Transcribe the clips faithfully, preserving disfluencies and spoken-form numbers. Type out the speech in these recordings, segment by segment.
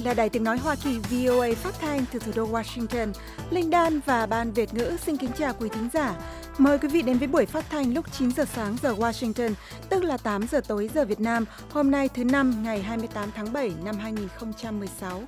là Đài Tiếng Nói Hoa Kỳ V O A phát thanh từ thủ đô Washington. Linh Đan và Ban Việt ngữ xin kính chào quý thính giả. Mời quý vị đến với buổi phát thanh lúc chín giờ sáng giờ Washington, tức là tám giờ tối giờ Việt Nam, hôm nay thứ Năm ngày hai mươi tám tháng bảy năm hai nghìn không trăm mười sáu.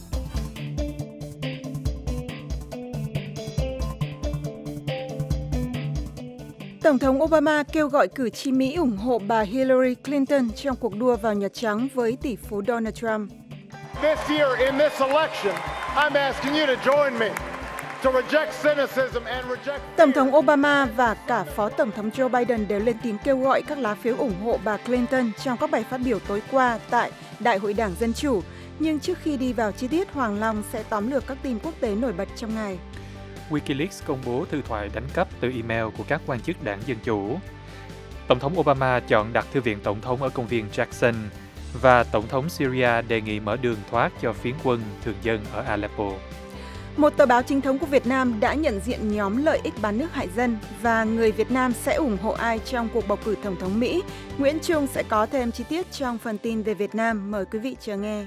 Tổng thống Obama kêu gọi cử tri Mỹ ủng hộ bà Hillary Clinton trong cuộc đua vào Nhà Trắng với tỷ phú Donald Trump. This year in this election, I'm asking you to join me to reject cynicism and reject fear. Tổng thống Obama và cả Phó Tổng thống Joe Biden đều lên tiếng kêu gọi các lá phiếu ủng hộ bà Clinton trong các bài phát biểu tối qua tại Đại hội Đảng Dân Chủ. Nhưng trước khi đi vào chi tiết, Hoàng Long sẽ tóm lược các tin quốc tế nổi bật trong ngày. Wikileaks công bố thư thoại đánh cắp từ email của các quan chức đảng Dân Chủ. Tổng thống Obama chọn đặt thư viện Tổng thống ở công viên Jackson. Và Tổng thống Syria đề nghị mở đường thoát cho phiến quân thường dân ở Aleppo. Một tờ báo chính thống của Việt Nam đã nhận diện nhóm lợi ích bán nước hại dân và người Việt Nam sẽ ủng hộ ai trong cuộc bầu cử Tổng thống Mỹ. Nguyễn Trung sẽ có thêm chi tiết trong phần tin về Việt Nam. Mời quý vị chờ nghe.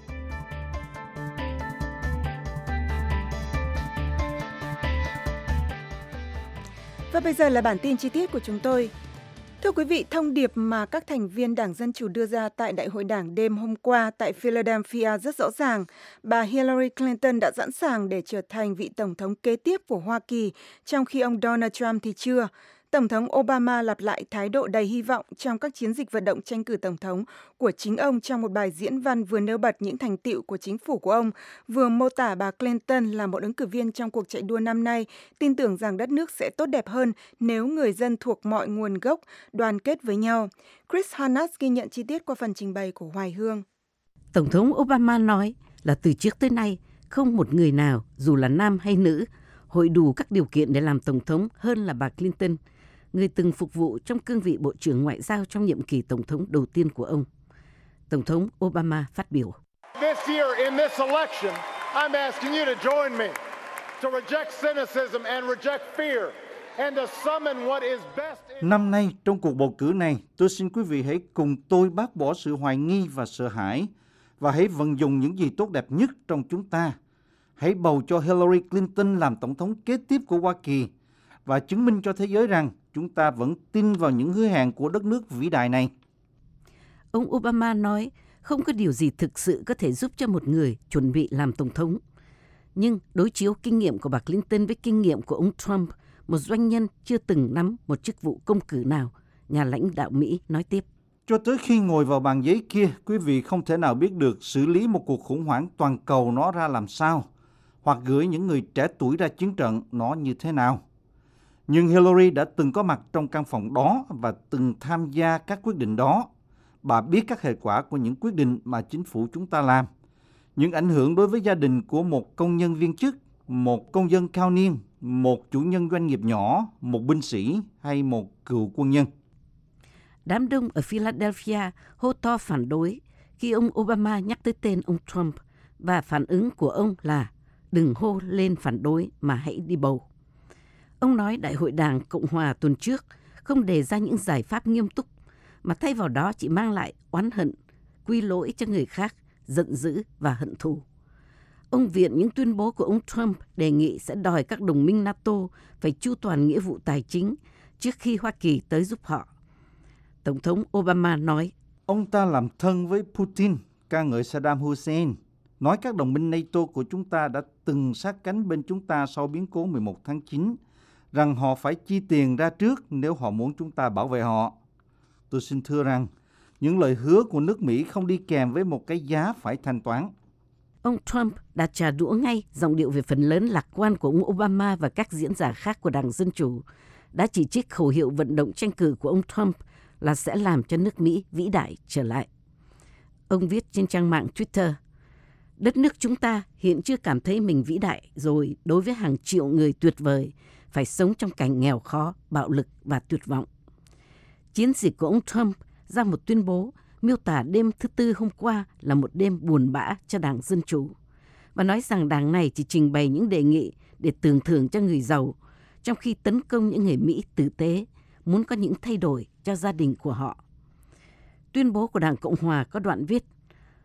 Và bây giờ là bản tin chi tiết của chúng tôi. Thưa quý vị, thông điệp mà các thành viên Đảng Dân Chủ đưa ra tại Đại hội Đảng đêm hôm qua tại Philadelphia rất rõ ràng. Bà Hillary Clinton đã sẵn sàng để trở thành vị Tổng thống kế tiếp của Hoa Kỳ, trong khi ông Donald Trump thì chưa. Tổng thống Obama lặp lại thái độ đầy hy vọng trong các chiến dịch vận động tranh cử Tổng thống của chính ông trong một bài diễn văn vừa nêu bật những thành tựu của chính phủ của ông, vừa mô tả bà Clinton là một ứng cử viên trong cuộc chạy đua năm nay, tin tưởng rằng đất nước sẽ tốt đẹp hơn nếu người dân thuộc mọi nguồn gốc đoàn kết với nhau. Chris Hannas ghi nhận chi tiết qua phần trình bày của Hoài Hương. Tổng thống Obama nói là từ trước tới nay, không một người nào, dù là nam hay nữ, hội đủ các điều kiện để làm Tổng thống hơn là bà Clinton, người từng phục vụ trong cương vị Bộ trưởng Ngoại giao trong nhiệm kỳ Tổng thống đầu tiên của ông. Tổng thống Obama phát biểu. This year in this election, I'm asking you to join me to reject cynicism and reject fear and to summon what is best in... Năm nay, trong cuộc bầu cử này, tôi xin quý vị hãy cùng tôi bác bỏ sự hoài nghi và sợ hãi và hãy vận dụng những gì tốt đẹp nhất trong chúng ta. Hãy bầu cho Hillary Clinton làm Tổng thống kế tiếp của Hoa Kỳ và chứng minh cho thế giới rằng chúng ta vẫn tin vào những hứa hẹn của đất nước vĩ đại này. Ông Obama nói không có điều gì thực sự có thể giúp cho một người chuẩn bị làm Tổng thống. Nhưng đối chiếu kinh nghiệm của bà Clinton với kinh nghiệm của ông Trump, một doanh nhân chưa từng nắm một chức vụ công cử nào, nhà lãnh đạo Mỹ nói tiếp. Cho tới khi ngồi vào bàn giấy kia, quý vị không thể nào biết được xử lý một cuộc khủng hoảng toàn cầu nó ra làm sao, hoặc gửi những người trẻ tuổi ra chiến trận nó như thế nào. Nhưng Hillary đã từng có mặt trong căn phòng đó và từng tham gia các quyết định đó. Bà biết các hệ quả của những quyết định mà chính phủ chúng ta làm. Những ảnh hưởng đối với gia đình của một công nhân viên chức, một công dân cao niên, một chủ nhân doanh nghiệp nhỏ, một binh sĩ hay một cựu quân nhân. Đám đông ở Philadelphia hô to phản đối khi ông Obama nhắc tới tên ông Trump và phản ứng của ông là đừng hô lên phản đối mà hãy đi bầu. Ông nói Đại hội Đảng Cộng hòa tuần trước không đề ra những giải pháp nghiêm túc, mà thay vào đó chỉ mang lại oán hận, quy lỗi cho người khác, giận dữ và hận thù. Ông viện những tuyên bố của ông Trump đề nghị sẽ đòi các đồng minh NATO phải chu toàn nghĩa vụ tài chính trước khi Hoa Kỳ tới giúp họ. Tổng thống Obama nói, ông ta làm thân với Putin, ca ngợi Saddam Hussein, nói các đồng minh NATO của chúng ta đã từng sát cánh bên chúng ta sau biến cố mười một tháng chín, rằng họ phải chi tiền ra trước nếu họ muốn chúng ta bảo vệ họ. Tôi xin thưa rằng, những lời hứa của nước Mỹ không đi kèm với một cái giá phải thanh toán. Ông Trump đã trả đũa ngay giọng điệu về phần lớn lạc quan của ông Obama và các diễn giả khác của Đảng Dân Chủ, đã chỉ trích khẩu hiệu vận động tranh cử của ông Trump là sẽ làm cho nước Mỹ vĩ đại trở lại. Ông viết trên trang mạng Twitter, đất nước chúng ta hiện chưa cảm thấy mình vĩ đại rồi đối với hàng triệu người tuyệt vời, phải sống trong cảnh nghèo khó, bạo lực và tuyệt vọng. Chiến dịch của ông Trump ra một tuyên bố miêu tả đêm thứ Tư hôm qua là một đêm buồn bã cho Đảng Dân Chủ và nói rằng đảng này chỉ trình bày những đề nghị để tưởng thưởng cho người giàu, trong khi tấn công những người Mỹ tử tế, muốn có những thay đổi cho gia đình của họ. Tuyên bố của Đảng Cộng Hòa có đoạn viết,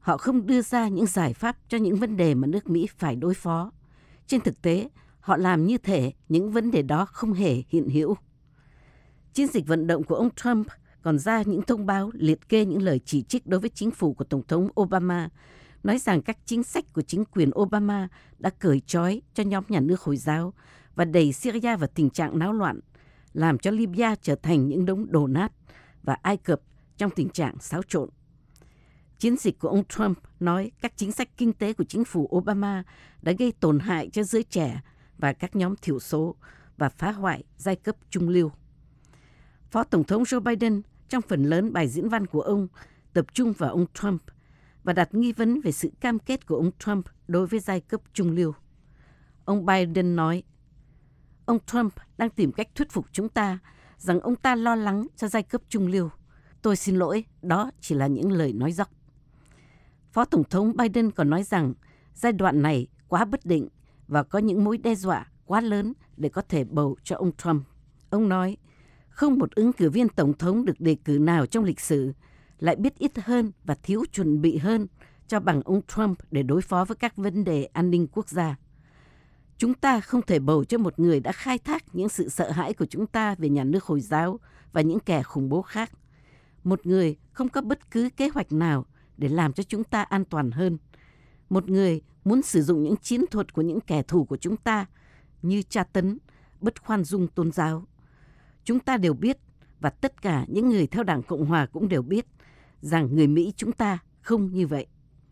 Họ không đưa ra những giải pháp cho những vấn đề mà nước Mỹ phải đối phó. Trên thực tế, họ làm như thể những vấn đề đó không hề hiện hữu. Chiến dịch vận động của ông Trump còn ra những thông báo liệt kê những lời chỉ trích đối với chính phủ của Tổng thống Obama, nói rằng các chính sách của chính quyền Obama đã cởi trói cho nhóm nhà nước Hồi giáo và đẩy Syria vào tình trạng náo loạn, làm cho Libya trở thành những đống đổ nát và Ai Cập trong tình trạng xáo trộn. Chiến dịch của ông Trump nói các chính sách kinh tế của chính phủ Obama đã gây tổn hại cho giới trẻ và các nhóm thiểu số và phá hoại giai cấp trung lưu. Phó Tổng thống Joe Biden trong phần lớn bài diễn văn của ông tập trung vào ông Trump và đặt nghi vấn về sự cam kết của ông Trump đối với giai cấp trung lưu. Ông Biden nói, ông Trump đang tìm cách thuyết phục chúng ta rằng ông ta lo lắng cho giai cấp trung lưu. Tôi xin lỗi, đó chỉ là những lời nói dóc. Phó Tổng thống Biden còn nói rằng giai đoạn này quá bất định và có những mối đe dọa quá lớn để có thể bầu cho ông Trump. Ông nói, không một ứng cử viên Tổng thống được đề cử nào trong lịch sử lại biết ít hơn và thiếu chuẩn bị hơn cho bằng ông Trump để đối phó với các vấn đề an ninh quốc gia. Chúng ta không thể bầu cho một người đã khai thác những sự sợ hãi của chúng ta về nhà nước Hồi giáo và những kẻ khủng bố khác. Một người không có bất cứ kế hoạch nào để làm cho chúng ta an toàn hơn. Một người muốn sử dụng những chiến thuật của những kẻ thù của chúng ta như tra tấn, bất khoan dung tôn giáo. Chúng ta đều biết, và tất cả những người theo Đảng Cộng Hòa cũng đều biết, rằng người Mỹ chúng ta không như vậy.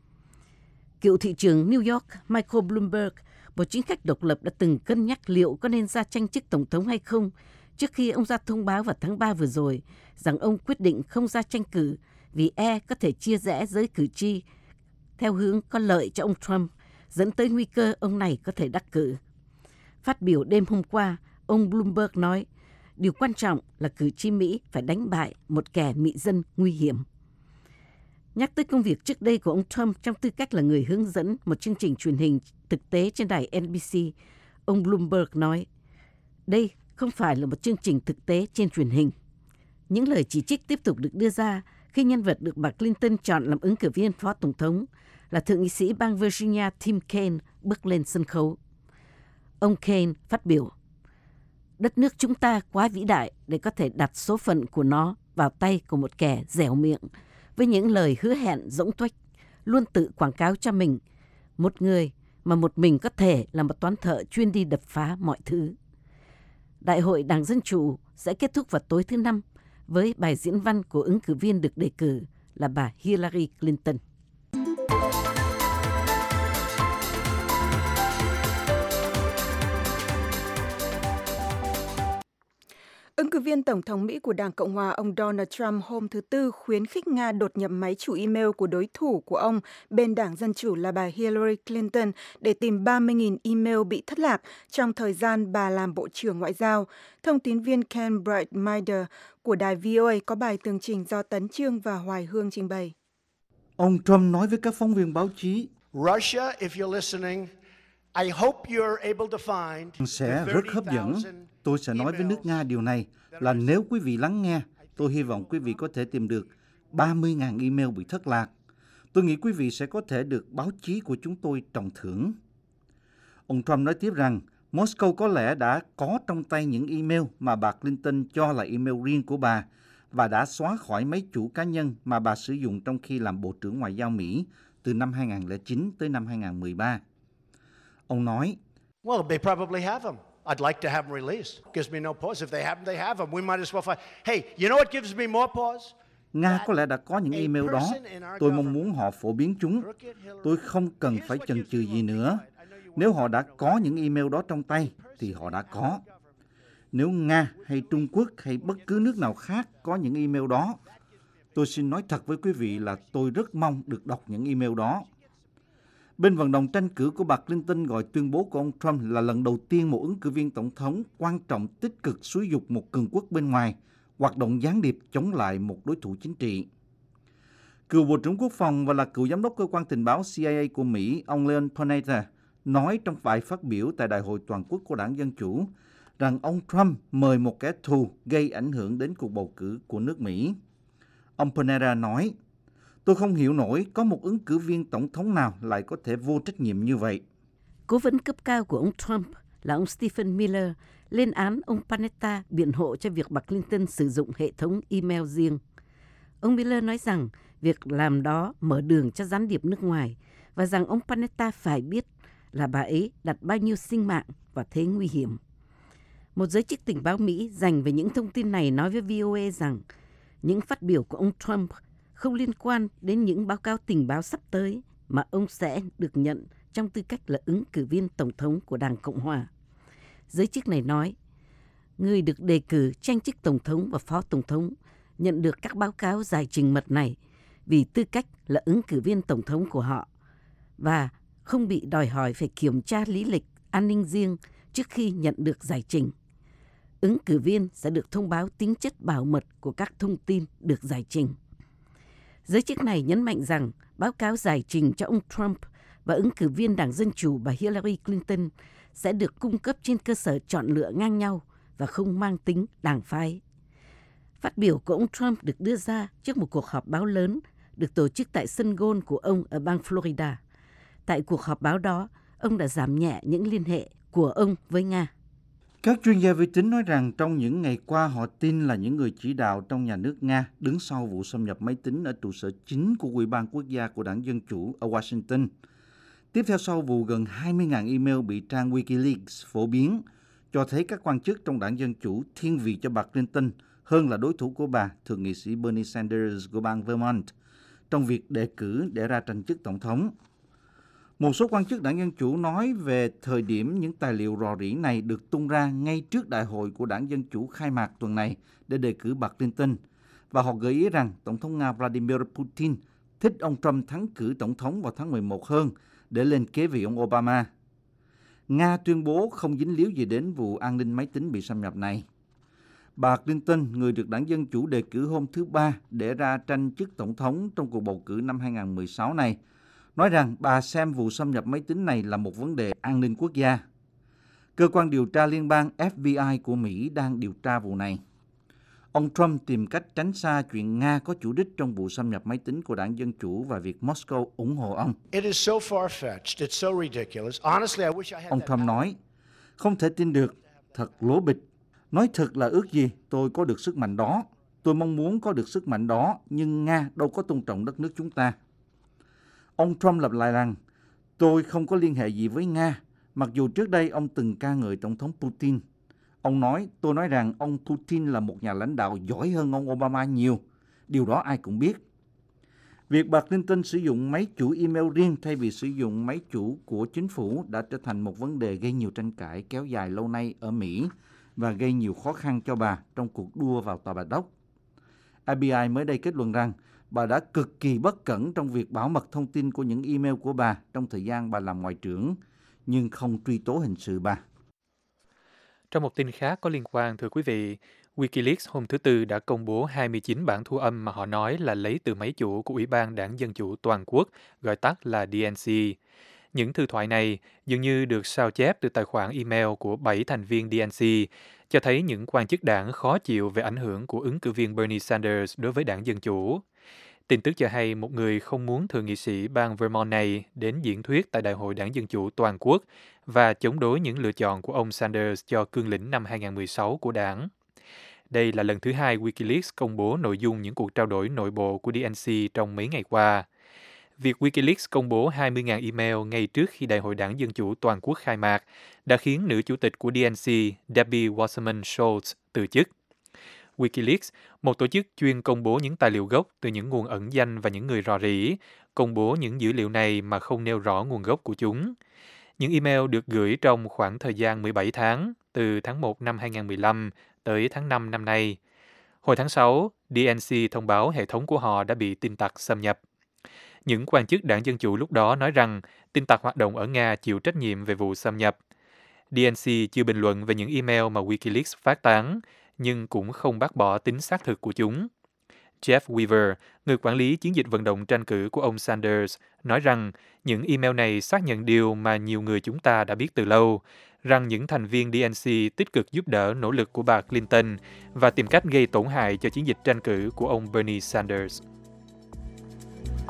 Cựu thị trưởng New York Michael Bloomberg, một chính khách độc lập, đã từng cân nhắc liệu có nên ra tranh chức Tổng thống hay không trước khi ông ra thông báo vào tháng ba vừa rồi rằng ông quyết định không ra tranh cử vì e có thể chia rẽ giới cử tri theo hướng có lợi cho ông Trump, dẫn tới nguy cơ ông này có thể đắc cử. Phát biểu đêm hôm qua, ông Bloomberg nói, điều quan trọng là cử tri Mỹ phải đánh bại một kẻ mị dân nguy hiểm. Nhắc tới công việc trước đây của ông Trump trong tư cách là người hướng dẫn một chương trình truyền hình thực tế trên đài en bê xê, ông Bloomberg nói, đây không phải là một chương trình thực tế trên truyền hình. Những lời chỉ trích tiếp tục được đưa ra khi nhân vật được bà Clinton chọn làm ứng cử viên phó tổng thống là thượng nghị sĩ bang Virginia Tim Kaine bước lên sân khấu. Ông Kaine phát biểu, đất nước chúng ta quá vĩ đại để có thể đặt số phận của nó vào tay của một kẻ dẻo miệng với những lời hứa hẹn rỗng tuếch, luôn tự quảng cáo cho mình, một người mà một mình có thể là một toán thợ chuyên đi đập phá mọi thứ. Đại hội Đảng Dân Chủ sẽ kết thúc vào tối thứ Năm với bài diễn văn của ứng cử viên được đề cử là bà Hillary Clinton. Ứng cử viên Tổng thống Mỹ của Đảng Cộng Hòa ông Donald Trump hôm thứ Tư khuyến khích Nga đột nhập máy chủ email của đối thủ của ông bên Đảng Dân Chủ là bà Hillary Clinton để tìm ba mươi nghìn email bị thất lạc trong thời gian bà làm Bộ trưởng Ngoại giao. Thông tín viên Ken Brightminder của đài vê o a có bài tường trình do Tấn Chương và Hoài Hương trình bày. Ông Trump nói với các phóng viên báo chí, Russia, if you're listening, I hope you're able to find sẽ rất hấp dẫn. Tôi sẽ nói với nước Nga điều này là nếu quý vị lắng nghe, tôi hy vọng quý vị có thể tìm được ba mươi nghìn email bị thất lạc. Tôi nghĩ quý vị sẽ có thể được báo chí của chúng tôi trọng thưởng. Ông Trump nói tiếp rằng Moscow có lẽ đã có trong tay những email mà bà Clinton cho là email riêng của bà và đã xóa khỏi máy chủ cá nhân mà bà sử dụng trong khi làm Bộ trưởng Ngoại giao Mỹ từ năm hai nghìn không trăm lẻ chín tới năm hai nghìn không trăm mười ba. Ông nói, Well, they probably have them. I'd like to have them released. Gives me no pause. If they have them, they have them. We might as well find. Hey, you know what gives me more pause? Nga có lẽ đã có những email đó. Tôi mong muốn họ phổ biến chúng. Tôi không cần phải chần chừ gì nữa. Nếu họ đã có những email đó trong tay, thì họ đã có. Nếu Nga hay Trung Quốc hay bất cứ nước nào khác có những email đó, tôi xin nói thật với quý vị là tôi rất mong được đọc những email đó. Bên vận động tranh cử của bà Clinton gọi tuyên bố của ông Trump là lần đầu tiên một ứng cử viên tổng thống quan trọng tích cực xúi giục một cường quốc bên ngoài hoạt động gián điệp chống lại một đối thủ chính trị. Cựu Bộ trưởng Quốc phòng và là cựu giám đốc cơ quan tình báo C I A của Mỹ, ông Leon Panetta, nói trong bài phát biểu tại Đại hội Toàn quốc của Đảng Dân Chủ rằng ông Trump mời một kẻ thù gây ảnh hưởng đến cuộc bầu cử của nước Mỹ. Ông Panetta nói, Tôi không hiểu nổi có một ứng cử viên tổng thống nào lại có thể vô trách nhiệm như vậy. Cố vấn cấp cao của ông Trump là ông Stephen Miller lên án ông Panetta biện hộ cho việc bà Clinton sử dụng hệ thống email riêng. Ông Miller nói rằng việc làm đó mở đường cho gián điệp nước ngoài và rằng ông Panetta phải biết là bà ấy đặt bao nhiêu sinh mạng vào thế nguy hiểm. Một giới chức tình báo Mỹ dành về những thông tin này nói với vê o a rằng những phát biểu của ông Trump không liên quan đến những báo cáo tình báo sắp tới mà ông sẽ được nhận trong tư cách là ứng cử viên tổng thống của Đảng Cộng Hòa. Giới chức này nói, người được đề cử tranh chức tổng thống và phó tổng thống nhận được các báo cáo giải trình mật này vì tư cách là ứng cử viên tổng thống của họ và không bị đòi hỏi phải kiểm tra lý lịch an ninh riêng trước khi nhận được giải trình. Ứng cử viên sẽ được thông báo tính chất bảo mật của các thông tin được giải trình. Giới chức này nhấn mạnh rằng báo cáo giải trình cho ông Trump và ứng cử viên Đảng Dân Chủ bà Hillary Clinton sẽ được cung cấp trên cơ sở chọn lựa ngang nhau và không mang tính đảng phái. Phát biểu của ông Trump được đưa ra trước một cuộc họp báo lớn được tổ chức tại sân golf của ông ở bang Florida. Tại cuộc họp báo đó, ông đã giảm nhẹ những liên hệ của ông với Nga. Các chuyên gia vi tính nói rằng trong những ngày qua họ tin là những người chỉ đạo trong nhà nước Nga đứng sau vụ xâm nhập máy tính ở trụ sở chính của Ủy ban Quốc gia của Đảng Dân Chủ ở Washington. Tiếp theo sau vụ gần hai mươi nghìn email bị trang Wikileaks phổ biến, cho thấy các quan chức trong Đảng Dân Chủ thiên vị cho bà Clinton hơn là đối thủ của bà, thượng nghị sĩ Bernie Sanders của bang Vermont, trong việc đề cử để ra tranh chức tổng thống. Một số quan chức Đảng Dân Chủ nói về thời điểm những tài liệu rò rỉ này được tung ra ngay trước đại hội của Đảng Dân Chủ khai mạc tuần này để đề cử bà Clinton, và họ gợi ý rằng Tổng thống Nga Vladimir Putin thích ông Trump thắng cử tổng thống vào tháng mười một hơn để lên kế vị ông Obama. Nga tuyên bố không dính líu gì đến vụ an ninh máy tính bị xâm nhập này. Bà Clinton, người được Đảng Dân Chủ đề cử hôm thứ Ba để ra tranh chức tổng thống trong cuộc bầu cử năm hai nghìn không trăm mười sáu này, nói rằng bà xem vụ xâm nhập máy tính này là một vấn đề an ninh quốc gia. Cơ quan điều tra liên bang F B I của Mỹ đang điều tra vụ này. Ông Trump tìm cách tránh xa chuyện Nga có chủ đích trong vụ xâm nhập máy tính của Đảng Dân Chủ và việc Moscow ủng hộ ông. Ông Trump nói, không thể tin được, thật lố bịch. Nói thật là ước gì tôi có được sức mạnh đó. Tôi mong muốn có được sức mạnh đó, nhưng Nga đâu có tôn trọng đất nước chúng ta. Ông Trump lặp lại rằng, tôi không có liên hệ gì với Nga, mặc dù trước đây ông từng ca ngợi Tổng thống Putin. Ông nói, tôi nói rằng ông Putin là một nhà lãnh đạo giỏi hơn ông Obama nhiều. Điều đó ai cũng biết. Việc bà Clinton sử dụng máy chủ email riêng thay vì sử dụng máy chủ của chính phủ đã trở thành một vấn đề gây nhiều tranh cãi kéo dài lâu nay ở Mỹ và gây nhiều khó khăn cho bà trong cuộc đua vào Tòa Bạch Ốc. F B I mới đây kết luận rằng bà đã cực kỳ bất cẩn trong việc bảo mật thông tin của những email của bà trong thời gian bà làm ngoại trưởng, nhưng không truy tố hình sự bà. Trong một tin khác có liên quan, thưa quý vị, Wikileaks hôm thứ Tư đã công bố hai mươi chín bản thu âm mà họ nói là lấy từ máy chủ của Ủy ban Đảng Dân Chủ Toàn quốc, gọi tắt là D N C. Những thư thoại này dường như được sao chép từ tài khoản email của bảy thành viên D N C, cho thấy những quan chức đảng khó chịu về ảnh hưởng của ứng cử viên Bernie Sanders đối với Đảng Dân Chủ. Tin tức cho hay một người không muốn thượng nghị sĩ bang Vermont này đến diễn thuyết tại Đại hội Đảng Dân Chủ Toàn quốc và chống đối những lựa chọn của ông Sanders cho cương lĩnh năm hai nghìn không trăm mười sáu của đảng. Đây là lần thứ hai Wikileaks công bố nội dung những cuộc trao đổi nội bộ của D N C trong mấy ngày qua. Việc Wikileaks công bố hai mươi nghìn email ngay trước khi Đại hội Đảng Dân Chủ Toàn quốc khai mạc đã khiến nữ chủ tịch của D N C, Debbie Wasserman Schultz, từ chức. Wikileaks, một tổ chức chuyên công bố những tài liệu gốc từ những nguồn ẩn danh và những người rò rỉ, công bố những dữ liệu này mà không nêu rõ nguồn gốc của chúng. Những email được gửi trong khoảng thời gian mười bảy tháng, từ tháng một năm hai nghìn không trăm mười lăm tới tháng năm năm nay. Hồi tháng sáu, D N C thông báo hệ thống của họ đã bị tin tặc xâm nhập. Những quan chức Đảng Dân Chủ lúc đó nói rằng tin tặc hoạt động ở Nga chịu trách nhiệm về vụ xâm nhập. D N C chưa bình luận về những email mà Wikileaks phát tán, nhưng cũng không bác bỏ tính xác thực của chúng. Jeff Weaver, người quản lý chiến dịch vận động tranh cử của ông Sanders, nói rằng những email này xác nhận điều mà nhiều người chúng ta đã biết từ lâu, rằng những thành viên D N C tích cực giúp đỡ nỗ lực của bà Clinton và tìm cách gây tổn hại cho chiến dịch tranh cử của ông Bernie Sanders.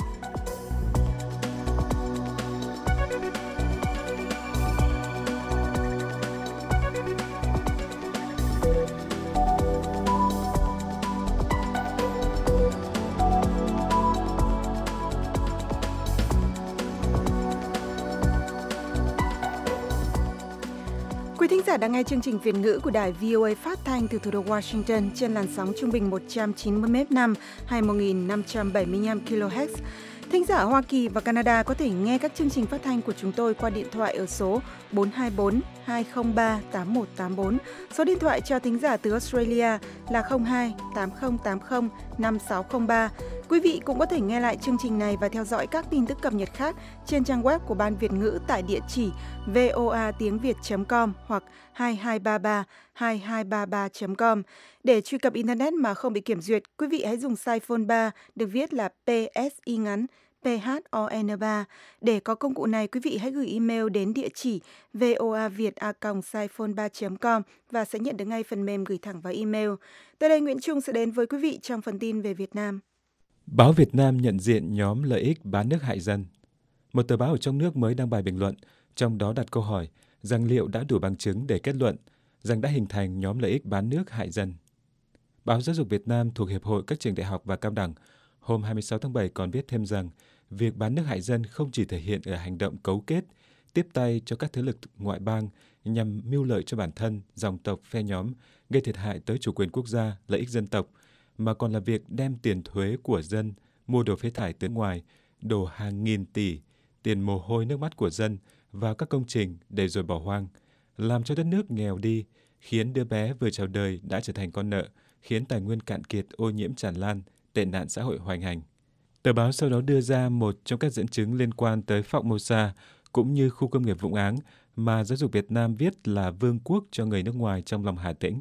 giả đang nghe chương trình Việt ngữ của đài vê o a phát thanh từ thủ đô Washington trên làn sóng trung bình một trăm chín mươi mét năm hay một nghìn năm trăm bảy mươi lăm ki lô héc. Thính giả ở Hoa Kỳ và Canada có thể nghe các chương trình phát thanh của chúng tôi qua điện thoại ở số bốn hai bốn hai không ba tám một tám bốn. Số điện thoại cho thính giả từ Australia là không hai tám không tám không năm sáu không ba. Quý vị cũng có thể nghe lại chương trình này và theo dõi các tin tức cập nhật khác trên trang web của Ban Việt ngữ tại địa chỉ voa tiếng việt chấm com hoặc hai hai ba ba hai hai ba ba chấm com. Để truy cập Internet mà không bị kiểm duyệt, quý vị hãy dùng size phone ba được viết là pê ét i ngắn pê hát o en ba. Để có công cụ này, quý vị hãy gửi email đến địa chỉ voaviet a còng size phone ba chấm com và sẽ nhận được ngay phần mềm gửi thẳng vào email. Tới đây, Nguyễn Trung sẽ đến với quý vị trong phần tin về Việt Nam. Báo Việt Nam nhận diện nhóm lợi ích bán nước hại dân. Một tờ báo ở trong nước mới đăng bài bình luận, trong đó đặt câu hỏi rằng liệu đã đủ bằng chứng để kết luận rằng đã hình thành nhóm lợi ích bán nước hại dân. Báo Giáo dục Việt Nam thuộc Hiệp hội các trường đại học và cao đẳng hôm hai mươi sáu tháng bảy còn viết thêm rằng việc bán nước hại dân không chỉ thể hiện ở hành động cấu kết, tiếp tay cho các thế lực ngoại bang nhằm mưu lợi cho bản thân, dòng tộc, phe nhóm, gây thiệt hại tới chủ quyền quốc gia, lợi ích dân tộc, mà còn là việc đem tiền thuế của dân mua đồ phế thải từ ngoài, đổ hàng nghìn tỷ, tiền mồ hôi nước mắt của dân vào các công trình để rồi bỏ hoang, làm cho đất nước nghèo đi, khiến đứa bé vừa chào đời đã trở thành con nợ, khiến tài nguyên cạn kiệt, ô nhiễm tràn lan, tệ nạn xã hội hoành hành. Tờ báo sau đó đưa ra một trong các dẫn chứng liên quan tới Formosa cũng như khu công nghiệp Vũng Áng mà Giáo dục Việt Nam viết là vương quốc cho người nước ngoài trong lòng Hà Tĩnh.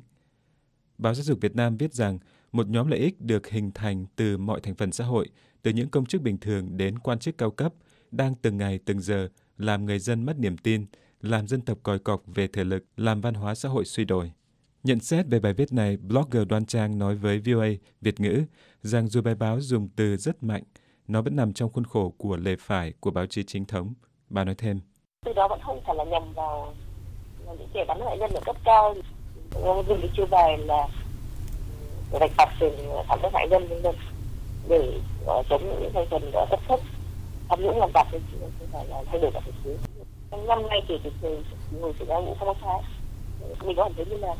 Báo Giáo dục Việt Nam viết rằng một nhóm lợi ích được hình thành từ mọi thành phần xã hội, từ những công chức bình thường đến quan chức cao cấp, đang từng ngày từng giờ làm người dân mất niềm tin, làm dân tộc còi cọc về thể lực, làm văn hóa xã hội suy đồi. Nhận xét về bài viết này, blogger Đoan Trang nói với vê o a Việt ngữ rằng dù bài báo dùng từ rất mạnh, nó vẫn nằm trong khuôn khổ của lề phải của báo chí chính thống. Bà nói thêm. Từ đó vẫn không phải là nhằm vào những kẻ bán nước hại dân ở cấp cao, dùng cái chiêu bài là đánh bạc tiền bán nước hại dân vân vân để chống những thành phần cấp thấp tham nhũng làm bạc, không phải là thay đổi cả thực tế. Trong năm nay kể từ hồi xảy ra vụ Formosa, mình có cảm thấy như là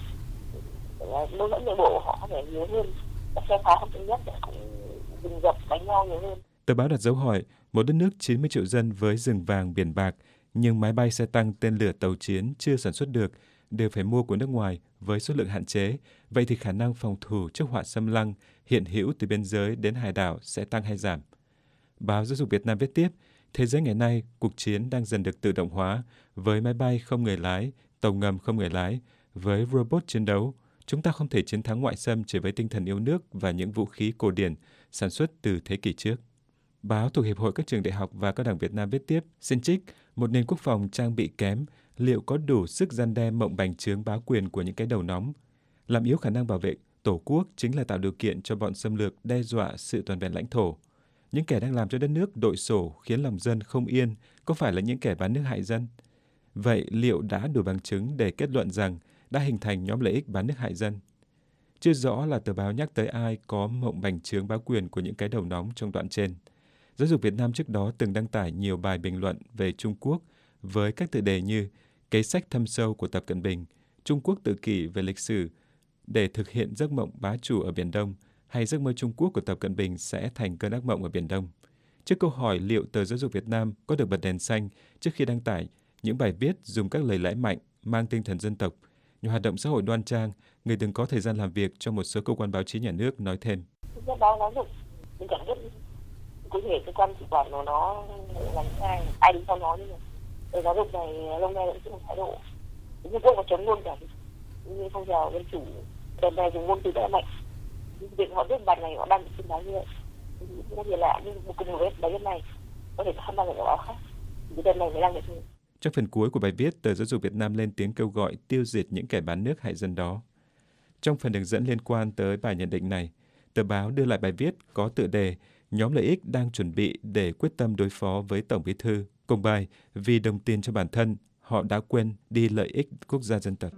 mâu thuẫn nội bộ của họ có thể nhiều hơn, các phe phái không thống nhất cũng rình rập đánh nhau nhiều hơn. Tờ báo đặt dấu hỏi, một đất nước chín mươi triệu dân với rừng vàng biển bạc, nhưng máy bay, xe tăng, tên lửa, tàu chiến chưa sản xuất được, đều phải mua của nước ngoài với số lượng hạn chế. Vậy thì khả năng phòng thủ trước họa xâm lăng hiện hữu từ biên giới đến hải đảo sẽ tăng hay giảm? Báo Giáo dục Việt Nam viết tiếp, thế giới ngày nay, cuộc chiến đang dần được tự động hóa với máy bay không người lái, tàu ngầm không người lái, với robot chiến đấu. Chúng ta không thể chiến thắng ngoại xâm chỉ với tinh thần yêu nước và những vũ khí cổ điển sản xuất từ thế kỷ trước. Báo thuộc Hiệp hội các trường đại học và cao đẳng Việt Nam viết tiếp, xin trích, một nền quốc phòng trang bị kém, liệu có đủ sức răn đe mộng bành trướng bá quyền của những cái đầu nóng? Làm yếu khả năng bảo vệ Tổ quốc chính là tạo điều kiện cho bọn xâm lược đe dọa sự toàn vẹn lãnh thổ. Những kẻ đang làm cho đất nước đội sổ khiến lòng dân không yên có phải là những kẻ bán nước hại dân? Vậy liệu đã đủ bằng chứng để kết luận rằng đã hình thành nhóm lợi ích bán nước hại dân? Chưa rõ là tờ báo nhắc tới ai có mộng bành trướng bá quyền của những cái đầu nóng trong đoạn trên. Giáo dục Việt Nam trước đó từng đăng tải nhiều bài bình luận về Trung Quốc với các tựa đề như Kế sách thâm sâu của Tập Cận Bình, Trung Quốc tự kỷ về lịch sử để thực hiện giấc mộng bá chủ ở Biển Đông, hay giấc mơ Trung Quốc của Tập Cận Bình sẽ thành cơn ác mộng ở Biển Đông. Trước câu hỏi liệu tờ Giáo dục Việt Nam có được bật đèn xanh trước khi đăng tải những bài viết dùng các lời lẽ mạnh, mang tinh thần dân tộc, nhà hoạt động xã hội Đoan Trang, người từng có thời gian làm việc trong một số cơ quan báo chí nhà nước, nói thêm. Báo giáo dục, mình cảm biết cụ thể cơ quan chủ quản của nó làm sai, ai đứng sau nó, nhưng mà tờ giáo dục này lâu nay vẫn chưa một thái độ. Trung Quốc có chống luôn cả như phong trào dân chủ, lần này dùng ngôn từ rất là mạnh. Việc họ viết bài này họ đang bị xin báo như vậy, rất là lạ, nhưng một cùng một bài viết này có thể không đăng ở báo khác, cái tên này mới đăng được thôi. Trong phần cuối của bài viết, tờ Giáo dục Việt Nam lên tiếng kêu gọi tiêu diệt những kẻ bán nước hại dân đó. Trong phần đường dẫn liên quan tới bài nhận định này, tờ báo đưa lại bài viết có tựa đề Nhóm lợi ích đang chuẩn bị để quyết tâm đối phó với Tổng Bí thư, cùng bài Vì đồng tiền cho bản thân, họ đã quên đi lợi ích quốc gia dân tộc.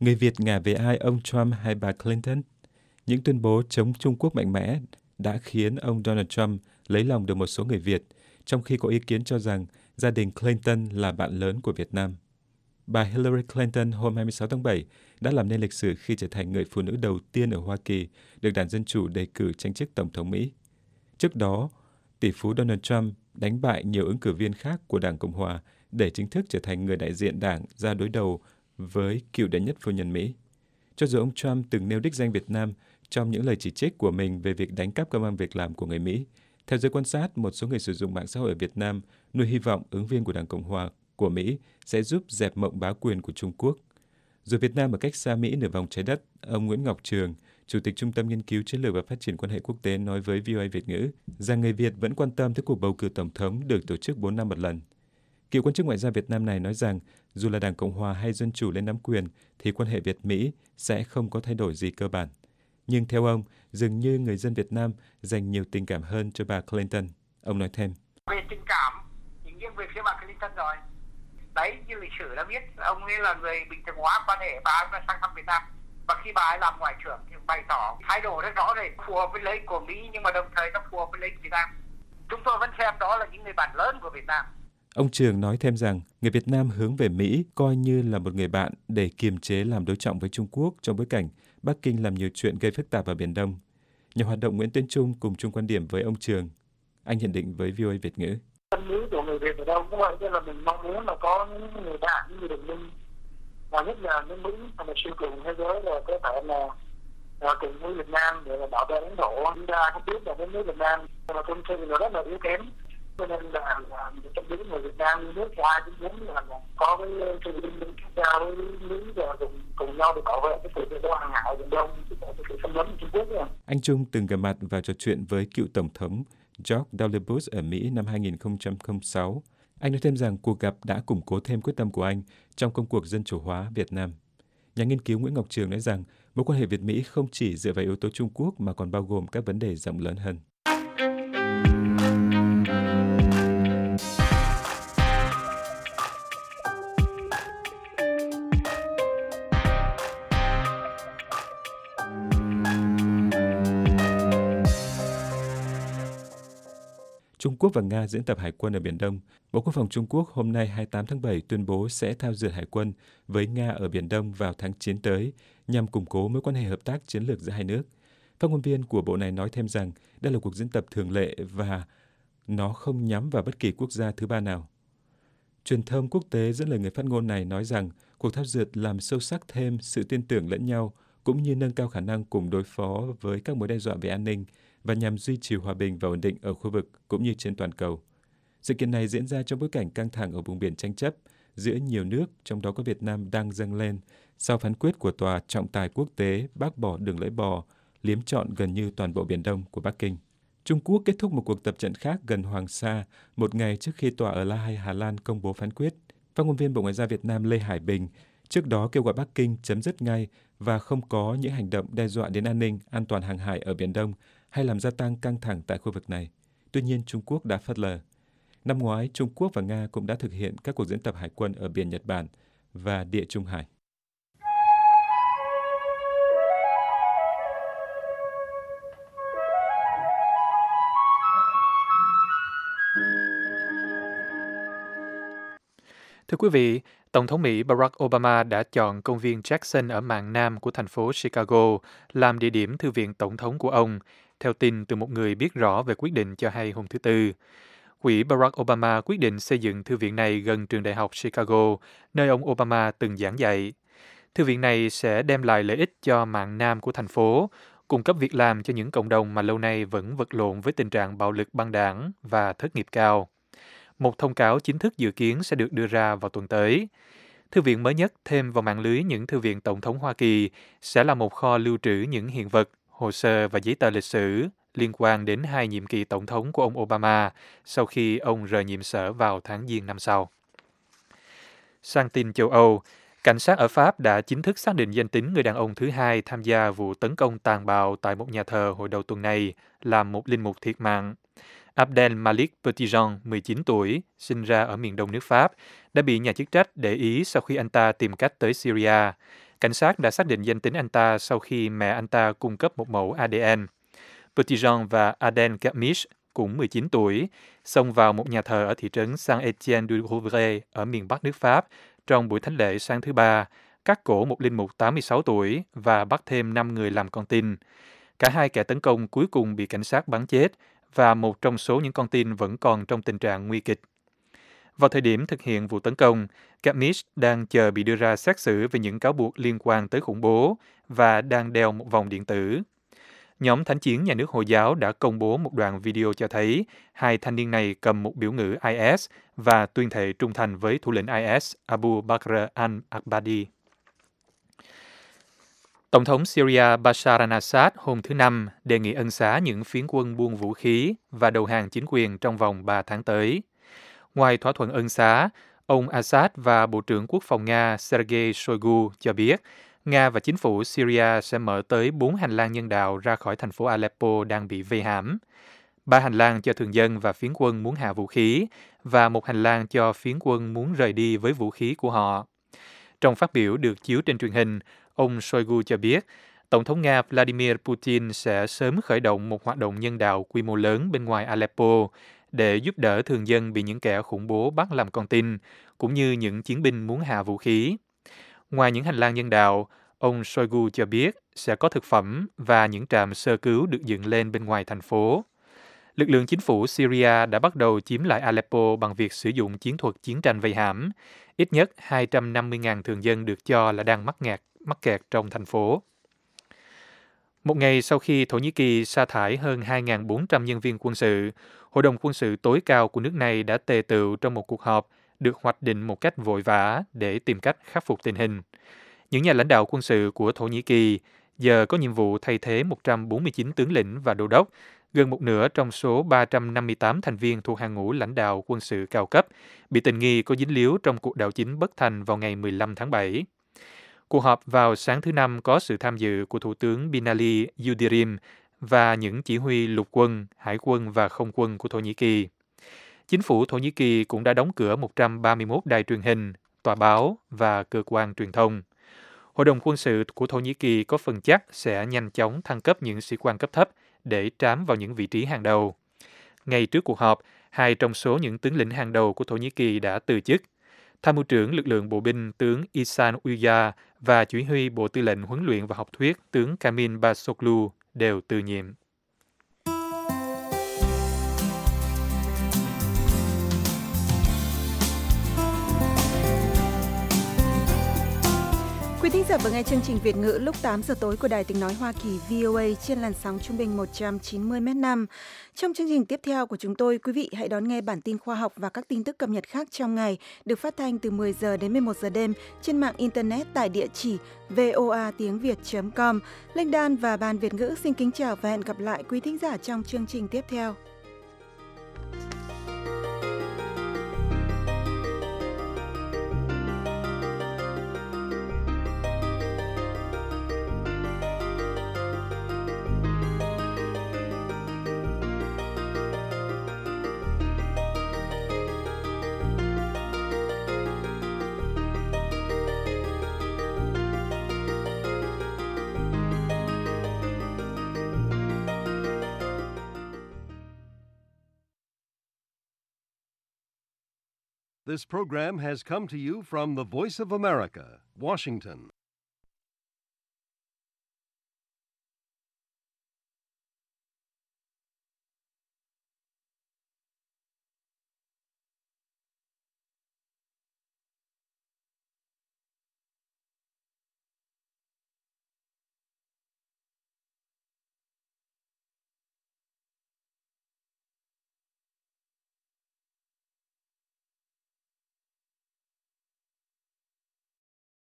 Người Việt ngả về ai, ông Trump hay bà Clinton? Những tuyên bố chống Trung Quốc mạnh mẽ đã khiến ông Donald Trump lấy lòng được một số người Việt, trong khi có ý kiến cho rằng gia đình Clinton là bạn lớn của Việt Nam. Bà Hillary Clinton hôm hai mươi sáu tháng bảy đã làm nên lịch sử khi trở thành người phụ nữ đầu tiên ở Hoa Kỳ được Đảng Dân Chủ đề cử tranh chức Tổng thống Mỹ. Trước đó, tỷ phú Donald Trump đánh bại nhiều ứng cử viên khác của Đảng Cộng Hòa để chính thức trở thành người đại diện đảng ra đối đầu với cựu đệ nhất phu nhân Mỹ. Cho dù ông Trump từng nêu đích danh Việt Nam trong những lời chỉ trích của mình về việc đánh cắp công ăn việc làm của người Mỹ, theo giới quan sát, một số người sử dụng mạng xã hội ở Việt Nam nuôi hy vọng ứng viên của Đảng Cộng Hòa của Mỹ sẽ giúp dẹp mộng bá quyền của Trung Quốc. Dù Việt Nam ở cách xa Mỹ nửa vòng trái đất, ông Nguyễn Ngọc Trường, Chủ tịch Trung tâm Nghiên cứu Chiến lược và Phát triển Quan hệ Quốc tế nói với vê o a Việt ngữ rằng người Việt vẫn quan tâm tới cuộc bầu cử Tổng thống được tổ chức bốn năm một lần. Cựu quan chức ngoại giao Việt Nam này nói rằng dù là Đảng Cộng Hòa hay Dân Chủ lên nắm quyền thì quan hệ Việt-Mỹ sẽ không có thay đổi gì cơ bản. Nhưng theo ông, dường như người dân Việt Nam dành nhiều tình cảm hơn cho bà Clinton. Ông nói thêm. Về tình cảm thì nghiêng về phía bà Clinton rồi. Đấy, như lịch sử đã biết, ông ấy là người bình thường hóa quan hệ, bà ấy sang thăm Việt Nam. Và khi bà ấy làm ngoại trưởng thì bày tỏ thái độ rất rõ rệt, phù hợp với lợi ích của Mỹ nhưng mà đồng thời nó phù hợp với lợi ích Việt Nam. Chúng tôi vẫn xem đó là những người bạn lớn của Việt Nam. Ông Trường nói thêm rằng người Việt Nam hướng về Mỹ coi như là một người bạn để kiềm chế làm đối trọng với Trung Quốc trong bối cảnh Bắc Kinh làm nhiều chuyện gây phức tạp ở Biển Đông. Nhà hoạt động Nguyễn Tiến Trung cùng chung quan điểm với ông Trường. Anh nhận định với vê o a Việt ngữ. Tâm lý của người Việt ở đâu cũng vậy, cho là mình mong muốn là có những người bạn, những người đồng minh, và nhất là nước Mỹ và siêu cường thế giới là có thể là và cùng với Việt Nam để là bảo vệ lãnh thổ. Chúng ta không biết là đất nước Việt Nam là thông tin nó rất là yếu kém, cho nên là trong những người Việt Nam nước ngoài cũng muốn là có cái sự liên minh quốc gia với Mỹ và cùng cùng nhau để bảo vệ cái sự tự do hàng hải Biển Đông, chứ không phải xâm lấn Trung Quốc nữa. Anh Trung từng gặp mặt và trò chuyện với cựu tổng thống George W. Bush ở Mỹ năm hai nghìn không trăm lẻ sáu. Anh nói thêm rằng cuộc gặp đã củng cố thêm quyết tâm của anh trong công cuộc dân chủ hóa Việt Nam. Nhà nghiên cứu Nguyễn Ngọc Trường nói rằng mối quan hệ Việt-Mỹ không chỉ dựa vào yếu tố Trung Quốc mà còn bao gồm các vấn đề rộng lớn hơn. Trung Quốc và Nga diễn tập hải quân ở Biển Đông. Bộ Quốc phòng Trung Quốc hôm nay hai mươi tám tháng bảy tuyên bố sẽ thao dượt hải quân với Nga ở Biển Đông vào tháng chín tới nhằm củng cố mối quan hệ hợp tác chiến lược giữa hai nước. Phát ngôn viên của bộ này nói thêm rằng đây là cuộc diễn tập thường lệ và nó không nhắm vào bất kỳ quốc gia thứ ba nào. Truyền thông quốc tế dẫn lời người phát ngôn này nói rằng cuộc thao dượt làm sâu sắc thêm sự tin tưởng lẫn nhau cũng như nâng cao khả năng cùng đối phó với các mối đe dọa về an ninh và nhằm duy trì hòa bình và ổn định ở khu vực cũng như trên toàn cầu. Sự kiện này diễn ra trong bối cảnh căng thẳng ở vùng biển tranh chấp giữa nhiều nước, trong đó có Việt Nam đang dâng lên sau phán quyết của Tòa trọng tài quốc tế bác bỏ đường lưỡi bò, liếm trọn gần như toàn bộ Biển Đông của Bắc Kinh. Trung Quốc kết thúc một cuộc tập trận khác gần Hoàng Sa một ngày trước khi Tòa ở La Hay, Hà Lan công bố phán quyết. Phát ngôn viên Bộ Ngoại giao Việt Nam Lê Hải Bình trước đó kêu gọi Bắc Kinh chấm dứt ngay và không có những hành động đe dọa đến an ninh, an toàn hàng hải ở Biển Đông hay làm gia tăng căng thẳng tại khu vực này. Tuy nhiên, Trung Quốc đã phớt lờ. Năm ngoái, Trung Quốc và Nga cũng đã thực hiện các cuộc diễn tập hải quân ở biển Nhật Bản và Địa Trung Hải. Thưa quý vị, Tổng thống Mỹ Barack Obama đã chọn công viên Jackson ở mạn nam của thành phố Chicago làm địa điểm thư viện tổng thống của ông, theo tin từ một người biết rõ về quyết định cho hay hôm thứ Tư. Quỹ Barack Obama quyết định xây dựng thư viện này gần trường đại học Chicago, nơi ông Obama từng giảng dạy. Thư viện này sẽ đem lại lợi ích cho mạn nam của thành phố, cung cấp việc làm cho những cộng đồng mà lâu nay vẫn vật lộn với tình trạng bạo lực băng đảng và thất nghiệp cao. Một thông cáo chính thức dự kiến sẽ được đưa ra vào tuần tới. Thư viện mới nhất thêm vào mạng lưới những thư viện tổng thống Hoa Kỳ sẽ là một kho lưu trữ những hiện vật, hồ sơ và giấy tờ lịch sử liên quan đến hai nhiệm kỳ tổng thống của ông Obama sau khi ông rời nhiệm sở vào tháng Giêng năm sau. Sang tin châu Âu, cảnh sát ở Pháp đã chính thức xác định danh tính người đàn ông thứ hai tham gia vụ tấn công tàn bạo tại một nhà thờ hồi đầu tuần này, làm một linh mục thiệt mạng. Abdel Malik Petitjean, mười chín tuổi, sinh ra ở miền đông nước Pháp, đã bị nhà chức trách để ý sau khi anh ta tìm cách tới Syria. Cảnh sát đã xác định danh tính anh ta sau khi mẹ anh ta cung cấp một mẫu a đê en. Petitjean và Aden Kermiche, cũng mười chín tuổi, xông vào một nhà thờ ở thị trấn Saint-Étienne-du-Rouvray ở miền Bắc nước Pháp trong buổi thánh lễ sáng thứ Ba, cắt cổ một linh mục tám mươi sáu tuổi và bắt thêm năm người làm con tin. Cả hai kẻ tấn công cuối cùng bị cảnh sát bắn chết và một trong số những con tin vẫn còn trong tình trạng nguy kịch. Vào thời điểm thực hiện vụ tấn công, Kermiche đang chờ bị đưa ra xét xử về những cáo buộc liên quan tới khủng bố và đang đeo một vòng điện tử. Nhóm thánh chiến nhà nước Hồi giáo đã công bố một đoạn video cho thấy hai thanh niên này cầm một biểu ngữ i ét và tuyên thệ trung thành với thủ lĩnh i ét Abu Bakr al-Agbadi. Tổng thống Syria Bashar al-Assad hôm thứ Năm đề nghị ân xá những phiến quân buông vũ khí và đầu hàng chính quyền trong vòng ba tháng tới. Ngoài thỏa thuận ân xá, ông Assad và Bộ trưởng Quốc phòng Nga Sergei Shoigu cho biết Nga và chính phủ Syria sẽ mở tới bốn hành lang nhân đạo ra khỏi thành phố Aleppo đang bị vây hãm. Ba hành lang cho thường dân và phiến quân muốn hạ vũ khí, và một hành lang cho phiến quân muốn rời đi với vũ khí của họ. Trong phát biểu được chiếu trên truyền hình, ông Shoigu cho biết, Tổng thống Nga Vladimir Putin sẽ sớm khởi động một hoạt động nhân đạo quy mô lớn bên ngoài Aleppo để giúp đỡ thường dân bị những kẻ khủng bố bắt làm con tin, cũng như những chiến binh muốn hạ vũ khí. Ngoài những hành lang nhân đạo, ông Shoigu cho biết sẽ có thực phẩm và những trạm sơ cứu được dựng lên bên ngoài thành phố. Lực lượng chính phủ Syria đã bắt đầu chiếm lại Aleppo bằng việc sử dụng chiến thuật chiến tranh vây hãm. Ít nhất hai trăm năm mươi nghìn thường dân được cho là đang mắc kẹt, mắc kẹt trong thành phố. Một ngày sau khi Thổ Nhĩ Kỳ sa thải hơn hai nghìn bốn trăm nhân viên quân sự, Hội đồng quân sự tối cao của nước này đã tề tựu trong một cuộc họp được hoạch định một cách vội vã để tìm cách khắc phục tình hình. Những nhà lãnh đạo quân sự của Thổ Nhĩ Kỳ giờ có nhiệm vụ thay thế một trăm bốn mươi chín tướng lĩnh và đô đốc, gần một nửa trong số ba trăm năm mươi tám thành viên thuộc hàng ngũ lãnh đạo quân sự cao cấp, bị tình nghi có dính líu trong cuộc đảo chính bất thành vào ngày mười lăm tháng bảy. Cuộc họp vào sáng thứ Năm có sự tham dự của Thủ tướng Binali Yildirim và những chỉ huy lục quân, hải quân và không quân của Thổ Nhĩ Kỳ. Chính phủ Thổ Nhĩ Kỳ cũng đã đóng cửa một trăm ba mươi mốt đài truyền hình, tòa báo và cơ quan truyền thông. Hội đồng quân sự của Thổ Nhĩ Kỳ có phần chắc sẽ nhanh chóng thăng cấp những sĩ quan cấp thấp để trám vào những vị trí hàng đầu. Ngay trước cuộc họp, hai trong số những tướng lĩnh hàng đầu của Thổ Nhĩ Kỳ đã từ chức. Tham mưu trưởng lực lượng bộ binh tướng Ihsan Uyar và chỉ huy Bộ Tư lệnh huấn luyện và học thuyết tướng Kamil Basoglu đều từ nhiệm. Quý thính giả vừa nghe chương trình Việt ngữ lúc tám giờ tối của Đài Tiếng nói Hoa Kỳ vê o a trên làn sóng trung bình một trăm chín mươi mét năm. Trong chương trình tiếp theo của chúng tôi, quý vị hãy đón nghe bản tin khoa học và các tin tức cập nhật khác trong ngày được phát thanh từ mười giờ đến mười một giờ đêm trên mạng internet tại địa chỉ voa tiếng việt chấm com. Linh Đan và Ban Việt ngữ xin kính chào và hẹn gặp lại quý thính giả trong chương trình tiếp theo. This program has come to you from the Voice of America, Washington.